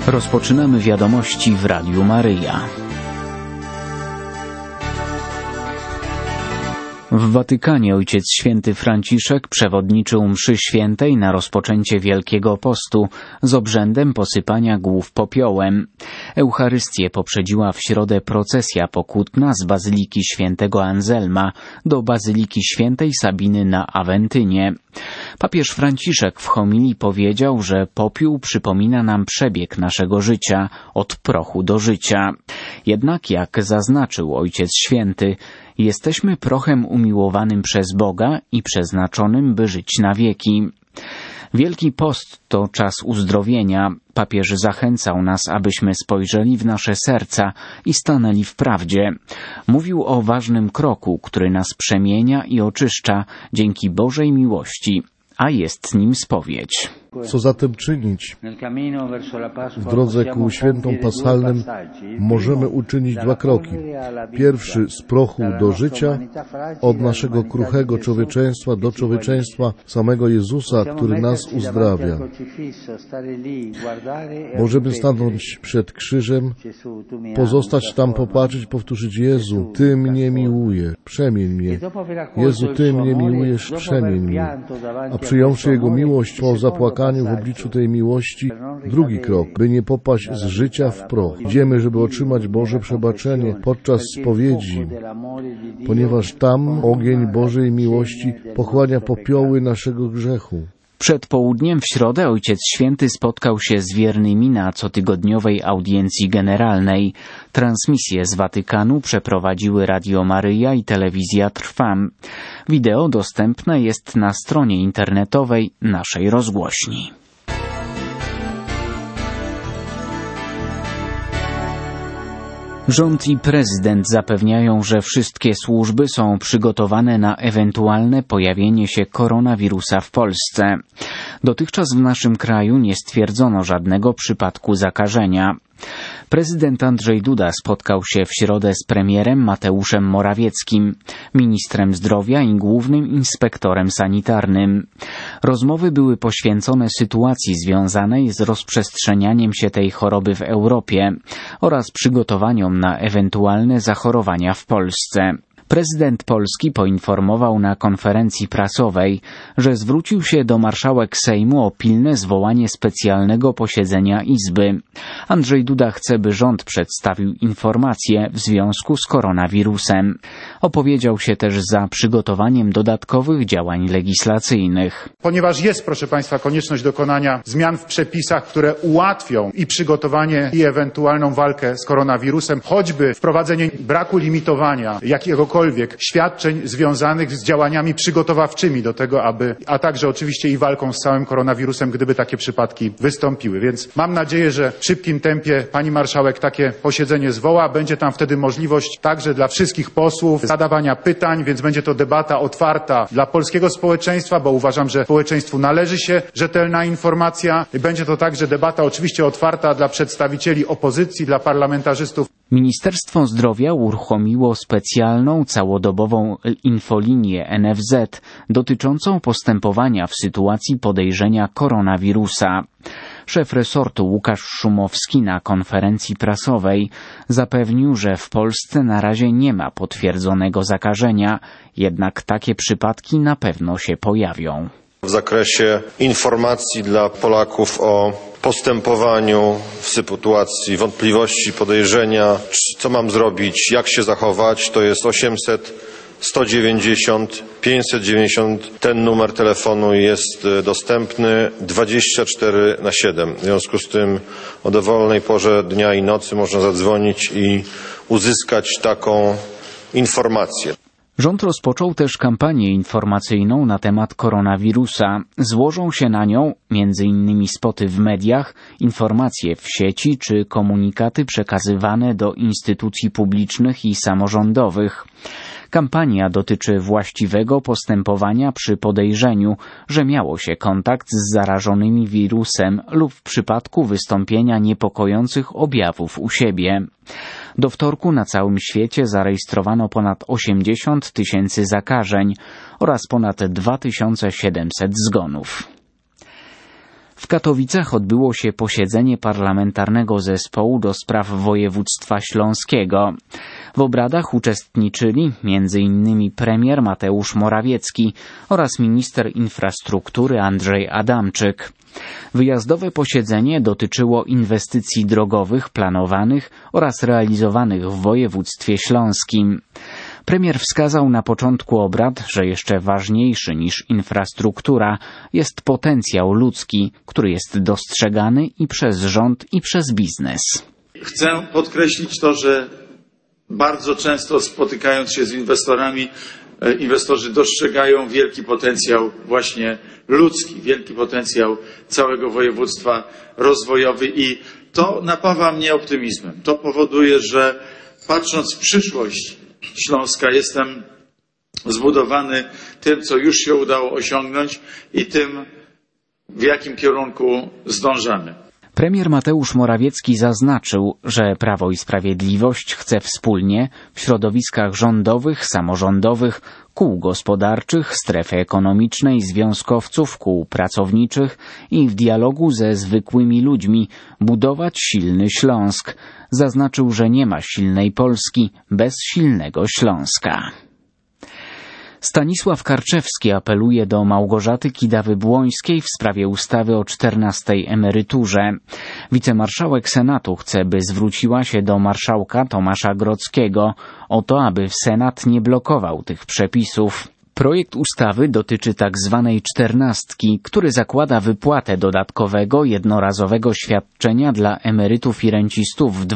Rozpoczynamy wiadomości w Radiu Maryja. W Watykanie Ojciec Święty Franciszek przewodniczył mszy świętej na rozpoczęcie Wielkiego Postu z obrzędem posypania głów popiołem. Eucharystię poprzedziła w środę procesja pokutna z Bazyliki Świętego Anselma do Bazyliki Świętej Sabiny na Awentynie. Papież Franciszek w homilii powiedział, że popiół przypomina nam przebieg naszego życia, od prochu do życia. Jednak, jak zaznaczył Ojciec Święty, jesteśmy prochem umiłowanym przez Boga i przeznaczonym, by żyć na wieki. Wielki Post to czas uzdrowienia. Papież zachęcał nas, abyśmy spojrzeli w nasze serca i stanęli w prawdzie. Mówił o ważnym kroku, który nas przemienia i oczyszcza dzięki Bożej miłości, a jest nim spowiedź. Co zatem czynić? W drodze ku świętom paschalnym możemy uczynić dwa kroki. Pierwszy z prochu do życia, od naszego kruchego człowieczeństwa do człowieczeństwa samego Jezusa, który nas uzdrawia. Możemy stanąć przed krzyżem, pozostać tam, popatrzeć, powtórzyć: Jezu, Ty mnie miłujesz, przemień mnie. Jezu, Ty mnie miłujesz, przemień mnie. A przyjąwszy Jego miłość po zapłakaniu w obliczu tej miłości, drugi krok, by nie popaść z życia w proch. Idziemy, żeby otrzymać Boże przebaczenie podczas spowiedzi, ponieważ tam ogień Bożej miłości pochłania popioły naszego grzechu. Przed południem w środę Ojciec Święty spotkał się z wiernymi na cotygodniowej audiencji generalnej. Transmisję z Watykanu przeprowadziły Radio Maryja i Telewizja Trwam. Wideo dostępne jest na stronie internetowej naszej rozgłośni. Rząd i prezydent zapewniają, że wszystkie służby są przygotowane na ewentualne pojawienie się koronawirusa w Polsce. Dotychczas w naszym kraju nie stwierdzono żadnego przypadku zakażenia. Prezydent Andrzej Duda spotkał się w środę z premierem Mateuszem Morawieckim, ministrem zdrowia i głównym inspektorem sanitarnym. Rozmowy były poświęcone sytuacji związanej z rozprzestrzenianiem się tej choroby w Europie oraz przygotowaniom na ewentualne zachorowania w Polsce. Prezydent Polski poinformował na konferencji prasowej, że zwrócił się do marszałek Sejmu o pilne zwołanie specjalnego posiedzenia Izby. Andrzej Duda chce, by rząd przedstawił informacje w związku z koronawirusem. Opowiedział się też za przygotowaniem dodatkowych działań legislacyjnych. Ponieważ jest, proszę Państwa, konieczność dokonania zmian w przepisach, które ułatwią i przygotowanie, i ewentualną walkę z koronawirusem, choćby wprowadzenie braku limitowania jakiegokolwiek świadczeń związanych z działaniami przygotowawczymi do tego, a także oczywiście i walką z całym koronawirusem, gdyby takie przypadki wystąpiły. Więc mam nadzieję, że w szybkim tempie pani marszałek takie posiedzenie zwoła. Będzie tam wtedy możliwość także dla wszystkich posłów zadawania pytań, więc będzie to debata otwarta dla polskiego społeczeństwa, bo uważam, że społeczeństwu należy się rzetelna informacja. Będzie to także debata oczywiście otwarta dla przedstawicieli opozycji, dla parlamentarzystów. Ministerstwo Zdrowia uruchomiło specjalną, całodobową infolinię NFZ dotyczącą postępowania w sytuacji podejrzenia koronawirusa. Szef resortu Łukasz Szumowski na konferencji prasowej zapewnił, że w Polsce na razie nie ma potwierdzonego zakażenia, jednak takie przypadki na pewno się pojawią. W zakresie informacji dla Polaków o postępowaniu w sytuacji wątpliwości, podejrzenia, co mam zrobić, jak się zachować, to jest 800 190 590. Ten numer telefonu jest dostępny 24/7. W związku z tym o dowolnej porze dnia i nocy można zadzwonić i uzyskać taką informację. Rząd rozpoczął też kampanię informacyjną na temat koronawirusa. Złożą się na nią m.in. spoty w mediach, informacje w sieci czy komunikaty przekazywane do instytucji publicznych i samorządowych. Kampania dotyczy właściwego postępowania przy podejrzeniu, że miało się kontakt z zarażonymi wirusem lub w przypadku wystąpienia niepokojących objawów u siebie. Do wtorku na całym świecie zarejestrowano ponad 80 000 zakażeń oraz ponad 2700 zgonów. W Katowicach odbyło się posiedzenie Parlamentarnego Zespołu do spraw województwa śląskiego. W obradach uczestniczyli m.in. premier Mateusz Morawiecki oraz minister infrastruktury Andrzej Adamczyk. Wyjazdowe posiedzenie dotyczyło inwestycji drogowych planowanych oraz realizowanych w województwie śląskim. Premier wskazał na początku obrad, że jeszcze ważniejszy niż infrastruktura jest potencjał ludzki, który jest dostrzegany i przez rząd, i przez biznes. Chcę podkreślić to, że bardzo często spotykając się z inwestorami, inwestorzy dostrzegają wielki potencjał właśnie ludzki, wielki potencjał całego województwa rozwojowy i to napawa mnie optymizmem. To powoduje, że patrząc w przyszłość Śląska jestem zbudowany tym, co już się udało osiągnąć i tym, w jakim kierunku zdążamy. Premier Mateusz Morawiecki zaznaczył, że Prawo i Sprawiedliwość chce wspólnie w środowiskach rządowych, samorządowych, kół gospodarczych, strefy ekonomicznej, związkowców, kół pracowniczych i w dialogu ze zwykłymi ludźmi budować silny Śląsk. Zaznaczył, że nie ma silnej Polski bez silnego Śląska. Stanisław Karczewski apeluje do Małgorzaty Kidawy-Błońskiej w sprawie ustawy o 14. emeryturze. Wicemarszałek Senatu chce, by zwróciła się do marszałka Tomasza Grodzkiego o to, aby Senat nie blokował tych przepisów. Projekt ustawy dotyczy tak zwanej 14, który zakłada wypłatę dodatkowego, jednorazowego świadczenia dla emerytów i rencistów w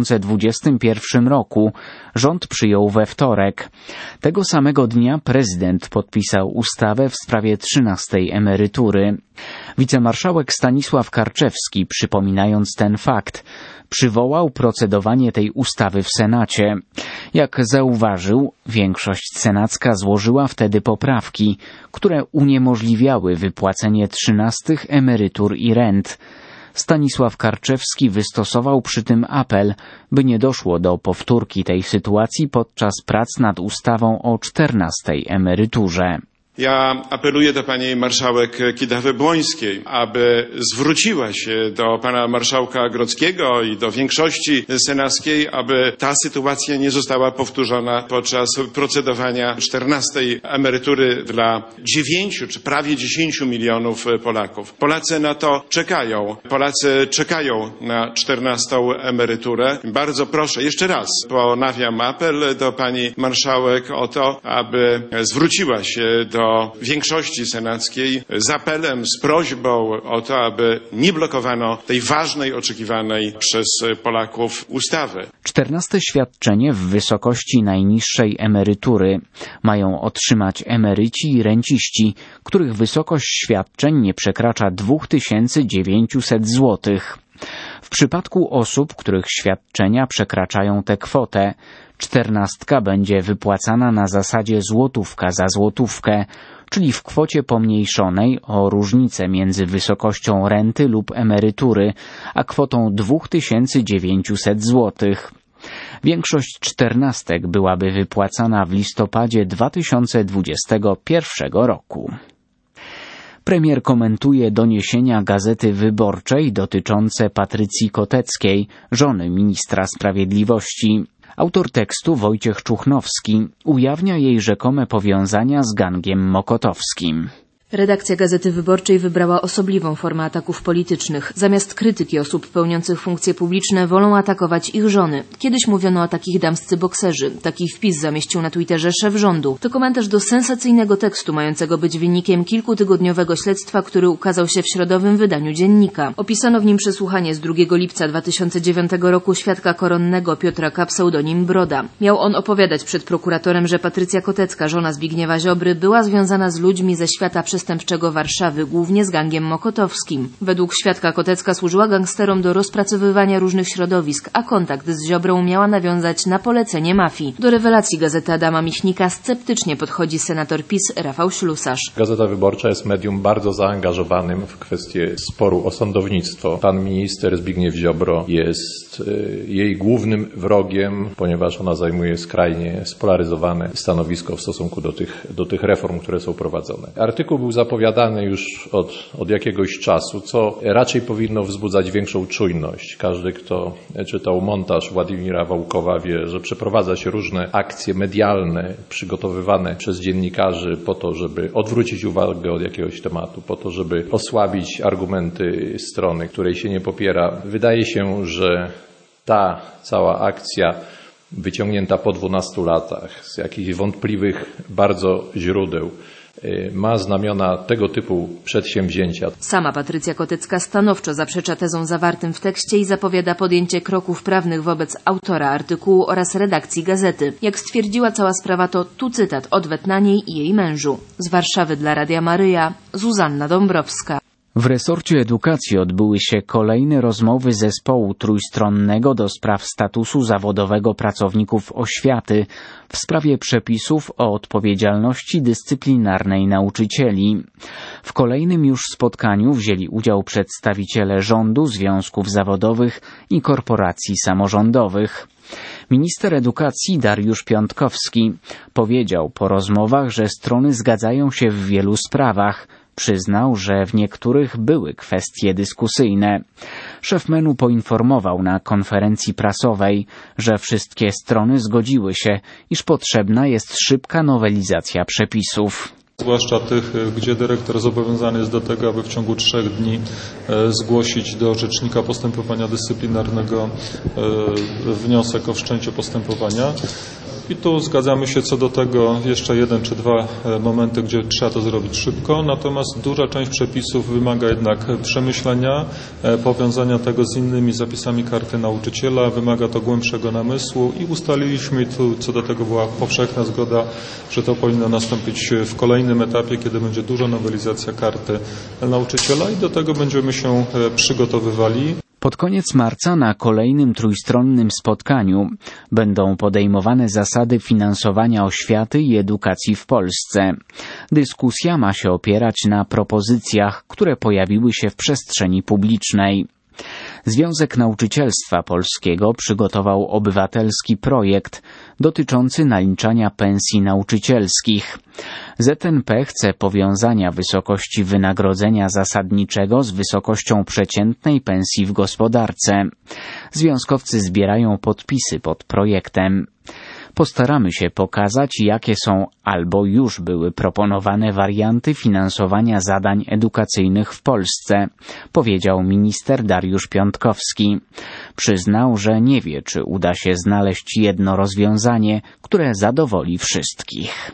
2021 roku. Rząd przyjął we wtorek. Tego samego dnia prezydent podpisał ustawę w sprawie 13. emerytury. Wicemarszałek Stanisław Karczewski, przypominając ten fakt, przywołał procedowanie tej ustawy w Senacie. Jak zauważył, większość senacka złożyła wtedy poprawki, które uniemożliwiały wypłacenie 13 emerytur i rent. Stanisław Karczewski wystosował przy tym apel, by nie doszło do powtórki tej sytuacji podczas prac nad ustawą o 14. emeryturze. Ja apeluję do pani marszałek Kidawy-Błońskiej, aby zwróciła się do pana marszałka Grodzkiego i do większości senackiej, aby ta sytuacja nie została powtórzona podczas procedowania 14. emerytury dla 9 czy prawie 10 milionów Polaków. Polacy na to czekają. Polacy czekają na 14. emeryturę. Bardzo proszę, jeszcze raz ponawiam apel do pani marszałek o to, aby zwróciła się do większości senackiej z apelem, z prośbą o to, aby nie blokowano tej ważnej, oczekiwanej przez Polaków ustawy. 14. świadczenie w wysokości najniższej emerytury mają otrzymać emeryci i renciści, których wysokość świadczeń nie przekracza 2900 zł. W przypadku osób, których świadczenia przekraczają tę kwotę, 14 będzie wypłacana na zasadzie złotówka za złotówkę, czyli w kwocie pomniejszonej o różnicę między wysokością renty lub emerytury, a kwotą 2900 zł. Większość 14 byłaby wypłacana w listopadzie 2021 roku. Premier komentuje doniesienia Gazety Wyborczej dotyczące Patrycji Koteckiej, żony ministra sprawiedliwości. Autor tekstu Wojciech Czuchnowski ujawnia jej rzekome powiązania z gangiem mokotowskim. Redakcja Gazety Wyborczej wybrała osobliwą formę ataków politycznych. Zamiast krytyki osób pełniących funkcje publiczne wolą atakować ich żony. Kiedyś mówiono o takich damscy bokserzy. Taki wpis zamieścił na Twitterze szef rządu. To komentarz do sensacyjnego tekstu mającego być wynikiem kilkutygodniowego śledztwa, który ukazał się w środowym wydaniu Dziennika. Opisano w nim przesłuchanie z 2 lipca 2009 roku świadka koronnego Piotra K. pseudonim Broda. Miał on opowiadać przed prokuratorem, że Patrycja Kotecka, żona Zbigniewa Ziobry, była związana z ludźmi ze świata przestępczego Warszawy, głównie z gangiem mokotowskim. Według świadka Kotecka służyła gangsterom do rozpracowywania różnych środowisk, a kontakt z Ziobrą miała nawiązać na polecenie mafii. Do rewelacji Gazety Adama Michnika sceptycznie podchodzi senator PiS Rafał Ślusarz. Gazeta Wyborcza jest medium bardzo zaangażowanym w kwestię sporu o sądownictwo. Pan minister Zbigniew Ziobro jest jej głównym wrogiem, ponieważ ona zajmuje skrajnie spolaryzowane stanowisko w stosunku do tych reform, które są prowadzone. Artykuł był zapowiadany już od jakiegoś czasu, co raczej powinno wzbudzać większą czujność. Każdy, kto czytał montaż Władimira Wałkowa, wie, że przeprowadza się różne akcje medialne przygotowywane przez dziennikarzy po to, żeby odwrócić uwagę od jakiegoś tematu, po to, żeby osłabić argumenty strony, której się nie popiera. Wydaje się, że ta cała akcja wyciągnięta po 12 latach z jakichś wątpliwych bardzo źródeł ma znamiona tego typu przedsięwzięcia. Sama Patrycja Kotecka stanowczo zaprzecza tezom zawartym w tekście i zapowiada podjęcie kroków prawnych wobec autora artykułu oraz redakcji gazety. Jak stwierdziła, cała sprawa to, tu cytat, odwet na niej i jej mężu. Z Warszawy dla Radia Maryja, Zuzanna Dąbrowska. W resorcie edukacji odbyły się kolejne rozmowy zespołu trójstronnego do spraw statusu zawodowego pracowników oświaty w sprawie przepisów o odpowiedzialności dyscyplinarnej nauczycieli. W kolejnym już spotkaniu wzięli udział przedstawiciele rządu, związków zawodowych i korporacji samorządowych. Minister edukacji Dariusz Piontkowski powiedział po rozmowach, że strony zgadzają się w wielu sprawach. Przyznał, że w niektórych były kwestie dyskusyjne. Szef MEN-u poinformował na konferencji prasowej, że wszystkie strony zgodziły się, iż potrzebna jest szybka nowelizacja przepisów. Zwłaszcza tych, gdzie dyrektor zobowiązany jest do tego, aby w ciągu 3 dni zgłosić do Rzecznika Postępowania Dyscyplinarnego wniosek o wszczęcie postępowania. I tu zgadzamy się co do tego, jeszcze 1 czy 2 momenty, gdzie trzeba to zrobić szybko, natomiast duża część przepisów wymaga jednak przemyślenia, powiązania tego z innymi zapisami Karty Nauczyciela, wymaga to głębszego namysłu i ustaliliśmy, tu co do tego była powszechna zgoda, że to powinno nastąpić w kolejnym etapie, kiedy będzie duża nowelizacja Karty Nauczyciela i do tego będziemy się przygotowywali. Pod koniec marca na kolejnym trójstronnym spotkaniu będą podejmowane zasady finansowania oświaty i edukacji w Polsce. Dyskusja ma się opierać na propozycjach, które pojawiły się w przestrzeni publicznej. Związek Nauczycielstwa Polskiego przygotował obywatelski projekt dotyczący naliczania pensji nauczycielskich. ZNP chce powiązania wysokości wynagrodzenia zasadniczego z wysokością przeciętnej pensji w gospodarce. Związkowcy zbierają podpisy pod projektem. Postaramy się pokazać, jakie są albo już były proponowane warianty finansowania zadań edukacyjnych w Polsce, powiedział minister Dariusz Piontkowski. Przyznał, że nie wie, czy uda się znaleźć jedno rozwiązanie, które zadowoli wszystkich.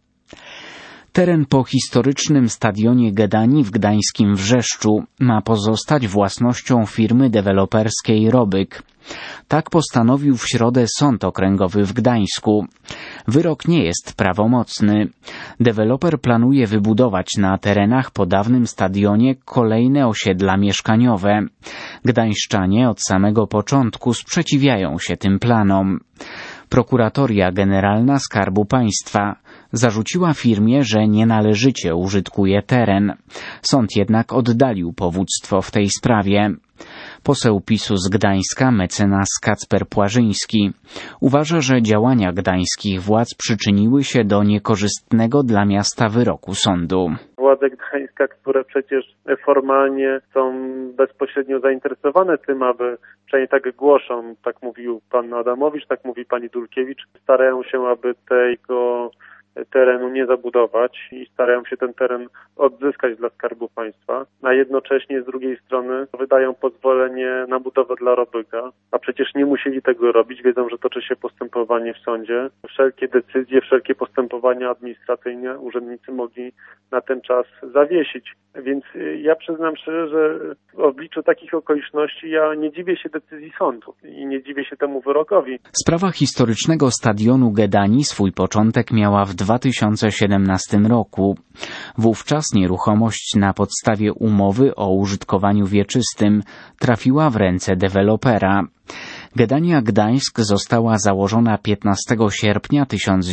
Teren po historycznym stadionie Gedani w gdańskim Wrzeszczu ma pozostać własnością firmy deweloperskiej Robyg. Tak postanowił w środę Sąd Okręgowy w Gdańsku. Wyrok nie jest prawomocny. Deweloper planuje wybudować na terenach po dawnym stadionie kolejne osiedla mieszkaniowe. Gdańszczanie od samego początku sprzeciwiają się tym planom. Prokuratoria Generalna Skarbu Państwa zarzuciła firmie, że nienależycie użytkuje teren. Sąd jednak oddalił powództwo w tej sprawie. Poseł PiS-u z Gdańska, mecenas Kacper Płażyński, uważa, że działania gdańskich władz przyczyniły się do niekorzystnego dla miasta wyroku sądu. Władze Gdańska, które przecież formalnie są bezpośrednio zainteresowane tym, aby, przynajmniej tak głoszą, tak mówił pan Adamowicz, tak mówi pani Dulkiewicz, starają się, aby tego terenu nie zabudować i starają się ten teren odzyskać dla Skarbu Państwa, a jednocześnie z drugiej strony wydają pozwolenie na budowę dla Robyga, a przecież nie musieli tego robić, wiedzą, że toczy się postępowanie w sądzie. Wszelkie decyzje, wszelkie postępowania administracyjne urzędnicy mogli na ten czas zawiesić. Więc ja przyznam szczerze, że w obliczu takich okoliczności ja nie dziwię się decyzji sądu i nie dziwię się temu wyrokowi. Sprawa historycznego stadionu Gedani swój początek miała w 2017 roku. Wówczas nieruchomość na podstawie umowy o użytkowaniu wieczystym trafiła w ręce dewelopera. Gedania Gdańsk została założona 15 sierpnia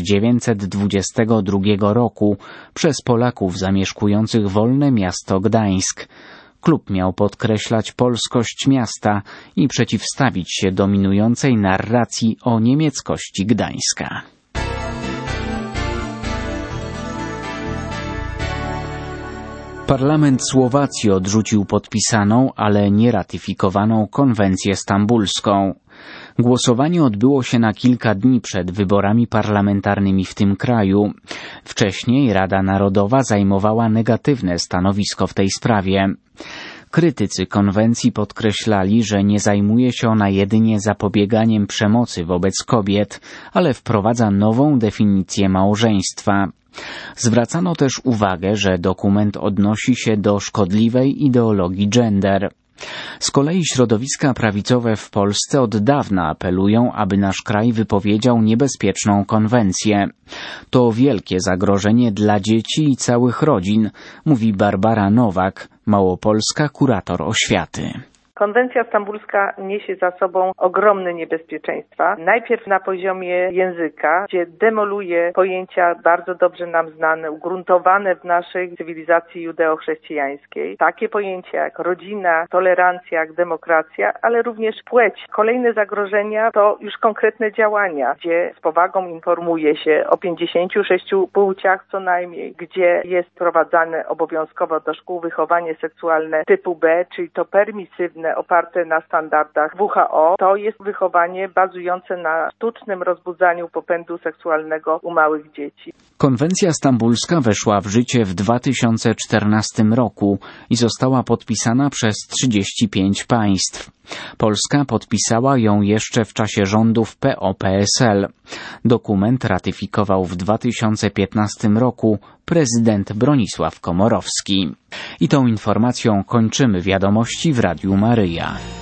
1922 roku przez Polaków zamieszkujących wolne miasto Gdańsk. Klub miał podkreślać polskość miasta i przeciwstawić się dominującej narracji o niemieckości Gdańska. Parlament Słowacji odrzucił podpisaną, ale nie ratyfikowaną konwencję stambulską. Głosowanie odbyło się na kilka dni przed wyborami parlamentarnymi w tym kraju. Wcześniej Rada Narodowa zajmowała negatywne stanowisko w tej sprawie. Krytycy konwencji podkreślali, że nie zajmuje się ona jedynie zapobieganiem przemocy wobec kobiet, ale wprowadza nową definicję małżeństwa. Zwracano też uwagę, że dokument odnosi się do szkodliwej ideologii gender. Z kolei środowiska prawicowe w Polsce od dawna apelują, aby nasz kraj wypowiedział niebezpieczną konwencję. To wielkie zagrożenie dla dzieci i całych rodzin, mówi Barbara Nowak, małopolska kurator oświaty. Konwencja stambulska niesie za sobą ogromne niebezpieczeństwa. Najpierw na poziomie języka, gdzie demoluje pojęcia bardzo dobrze nam znane, ugruntowane w naszej cywilizacji judeo-chrześcijańskiej. Takie pojęcia jak rodzina, tolerancja, jak demokracja, ale również płeć. Kolejne zagrożenia to już konkretne działania, gdzie z powagą informuje się o 56 płciach co najmniej, gdzie jest wprowadzane obowiązkowo do szkół wychowanie seksualne typu B, czyli to permisywne, oparte na standardach WHO. To jest wychowanie bazujące na sztucznym rozbudzaniu popędu seksualnego u małych dzieci. Konwencja stambulska weszła w życie w 2014 roku i została podpisana przez 35 państw. Polska podpisała ją jeszcze w czasie rządów PO-PSL. Dokument ratyfikował w 2015 roku prezydent Bronisław Komorowski. I tą informacją kończymy wiadomości w Radiu Maryja.